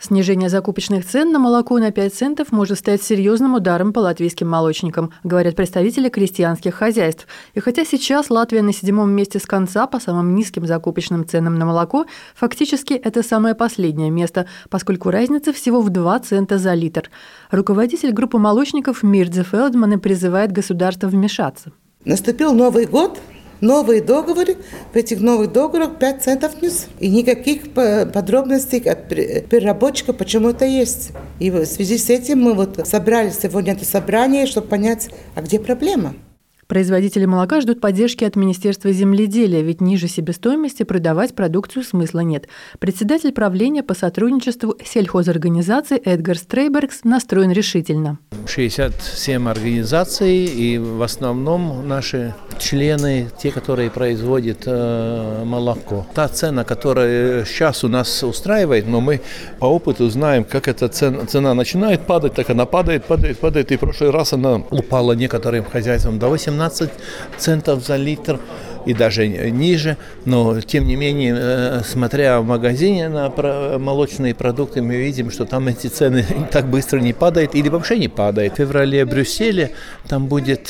Снижение закупочных цен на молоко на 5 центов может стать серьезным ударом по латвийским молочникам, говорят представители крестьянских хозяйств. И хотя сейчас Латвия на 7-м месте с конца по самым низким закупочным ценам на молоко, фактически это самое последнее место, поскольку разница всего в 2 цента за литр. Руководитель группы молочников Мирдзе Фелдман призывает государство вмешаться. Наступил Новый год. Новые договоры, в этих новых договорах 5 центов вниз. И никаких подробностей от переработчика, почему это есть. И в связи с этим мы собрали сегодня это собрание, чтобы понять, а где проблема. Производители молока ждут поддержки от Министерства земледелия, ведь ниже себестоимости продавать продукцию смысла нет. Председатель правления по сотрудничеству сельхозорганизаций Эдгар Стрейбергс настроен решительно. 67 организаций, и в основном наши члены, те, которые производят молоко. Та цена, которая сейчас у нас устраивает, но мы по опыту знаем, как эта цена начинает падать, так она падает. И в прошлый раз она упала некоторым хозяйствам до 18 центов за литр и даже ниже, но тем не менее, смотря в магазине на молочные продукты, мы видим, что там эти цены так быстро не падают или вообще не падают. В феврале в Брюсселе там будет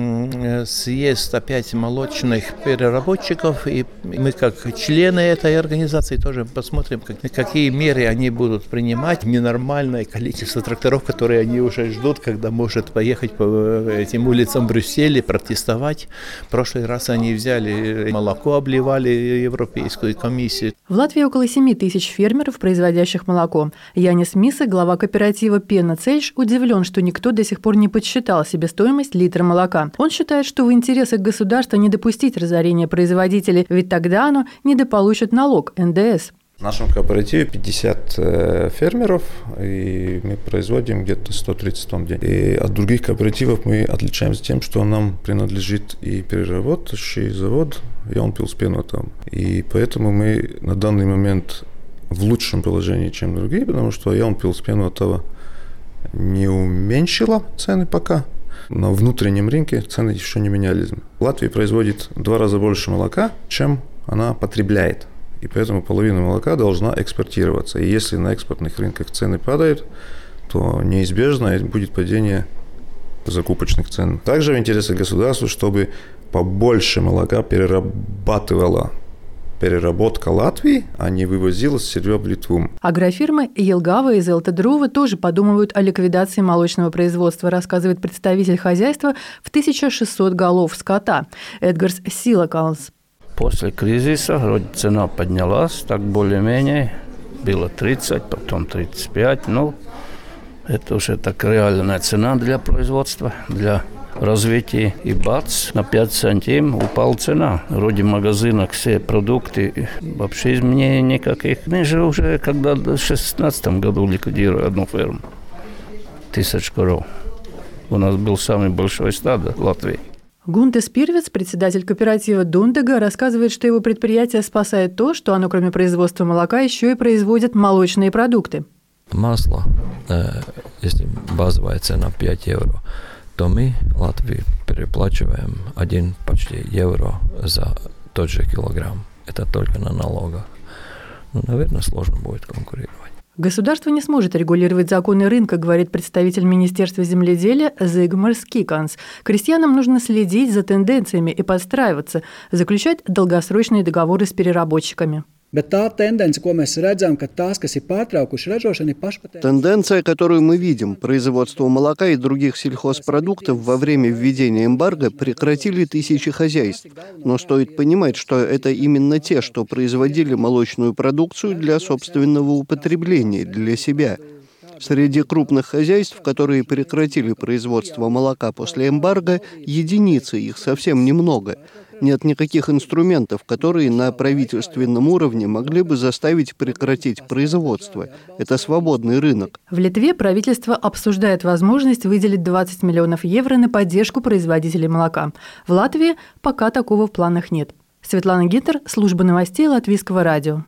съезд опять молочных переработчиков, и мы как члены этой организации тоже посмотрим, какие меры они будут принимать. Ненормальное количество тракторов, которые они уже ждут, когда может поехать по этим улицам Брюсселя, протестовать. В прошлый раз они взяли молоко, обливали Европейскую комиссию. В Латвии около 7 тысяч фермеров, производящих молоко. Янис Миса, глава кооператива Пена Цельш, удивлен, что никто до сих пор не подсчитал себестоимость литра молока. Он считает, что в интересах государства не допустить разорения производителей, ведь тогда оно недополучит налог НДС. В нашем кооперативе 50 фермеров, и мы производим где-то 130 тонн в день. И от других кооперативов мы отличаемся тем, что нам принадлежит и переработающий завод Jaunpils-Pienotava. И поэтому мы на данный момент в лучшем положении, чем другие, потому что Jaunpils-Pienotava не уменьшила цены пока. На внутреннем рынке цены еще не менялись. Латвия производит в 2 раза больше молока, чем она потребляет. И поэтому половина молока должна экспортироваться. И если на экспортных рынках цены падают, то неизбежно будет падение закупочных цен. Также в интересах государства, чтобы побольше молока перерабатывала переработка Латвии, а не вывозилась сырье в Литву. Агрофирмы Елгава и Зелта-Друва тоже подумывают о ликвидации молочного производства, рассказывает представитель хозяйства в 1600 голов скота Эдгарс Силакалс. После кризиса вроде цена поднялась, так более-менее, было 30, потом 35, это уже так реальная цена для производства, для развития. И бац, на 5 центим упала цена. Вроде в магазинах все продукты, вообще изменений никаких. Мы же уже, когда в 2016 году ликвидировали одну ферму, 1000 коров. У нас был самый большой стадо в Латвии. Гунте Спирвец, председатель кооператива Дундега, рассказывает, что его предприятие спасает то, что оно, кроме производства молока, еще и производит молочные продукты. Масло, если базовая цена 5 евро, то мы в Латвии переплачиваем почти евро за тот же килограмм. Это только на налогах. Наверное, сложно будет конкурировать. Государство не сможет регулировать законы рынка, говорит представитель Министерства земледелия Зигмарс Киканс. Крестьянам нужно следить за тенденциями и подстраиваться, заключать долгосрочные договоры с переработчиками. Тенденция, которую мы видим, производство молока и других сельхозпродуктов во время введения эмбарго прекратили тысячи хозяйств. Но стоит понимать, что это именно те, что производили молочную продукцию для собственного употребления, для себя. Среди крупных хозяйств, которые прекратили производство молока после эмбарго, единицы, их совсем немного. Нет никаких инструментов, которые на правительственном уровне могли бы заставить прекратить производство. Это свободный рынок. В Литве правительство обсуждает возможность выделить 20 миллионов евро на поддержку производителей молока. В Латвии пока такого в планах нет. Светлана Гиттер, служба новостей Латвийского радио.